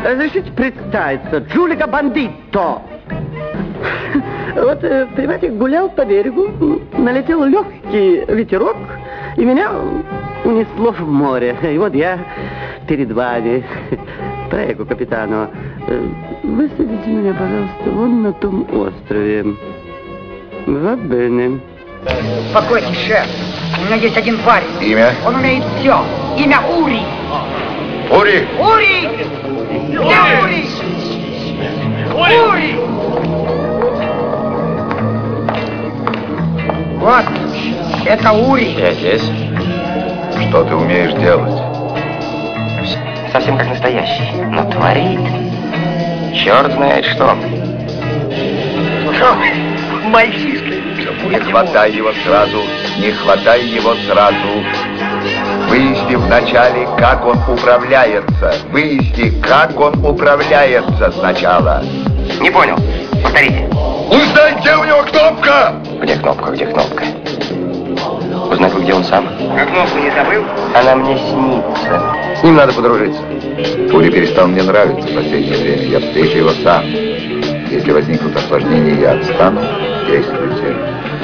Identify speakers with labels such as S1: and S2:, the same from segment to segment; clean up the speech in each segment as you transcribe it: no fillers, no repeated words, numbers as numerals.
S1: Разрешите представиться, Джулика Бандитто. Вот, понимаете, гулял по берегу, налетел легкий ветерок, и меня унесло в море. И вот я перед вами. Прego, капитану, высадите меня, пожалуйста, вон на том острове. Va bene.
S2: Успокойтесь, шеф. У меня есть один парень.
S3: Имя?
S2: Он умеет все. Имя Ури.
S3: Ури!
S2: Ури! Где Ури? Ури! Вот, это Ури.
S3: Я здесь. Что ты умеешь делать?
S4: Совсем как настоящий, но творит. Черт знает что.
S2: Мальчишка.
S3: Не хватай его сразу, не хватай его сразу. Выясни вначале, как он управляется. Выясни, как он управляется сначала.
S4: Не понял. Повторите.
S3: Узнай, где у него кнопка!
S4: Где кнопка, где кнопка? Узнать, где он сам?
S2: А кнопку не забыл?
S4: Она мне снится.
S3: С ним надо подружиться. Ури перестал мне нравиться в последнее время. Я встречу его сам. Если возникнут осложнения, я отстану. Действуйте.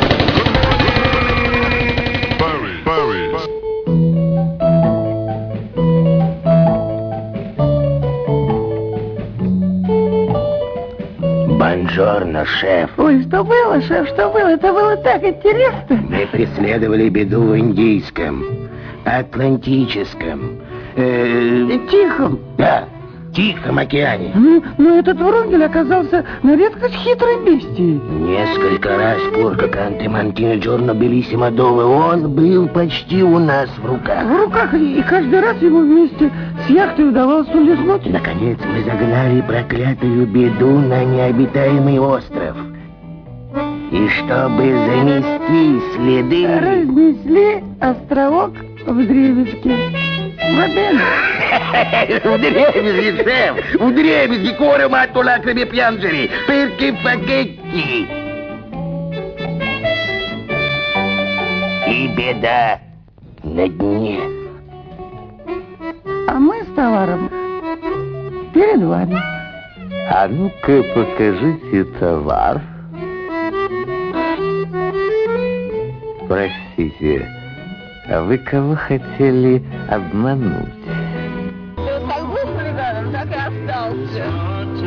S5: Бонжорно, шеф.
S1: Ой, что было, шеф, что было? Это было так интересно.
S5: Мы преследовали беду в Индийском, Атлантическом,
S1: Тихом.
S5: Да, Тихом океане.
S1: Но этот Врунгель оказался на редкость хитрой бестией.
S5: Несколько раз Порко-Канте Мантино Джорно Белиссимо Дове он был почти у нас в руках.
S1: В руках, и каждый раз ему вместе с яхтой удавалось улизнуть.
S5: Наконец мы загнали проклятую беду на необитаемый остров. И чтобы замести следы...
S1: Разнесли островок вдребезги.
S5: Вдребезги, шеф! Вдребезги, коре матто лакриме пьянджери! Перché фагетти! И беда на дне.
S1: А мы с товаром перед вами.
S6: А ну-ка покажите товар. Простите, а вы кого хотели обмануть?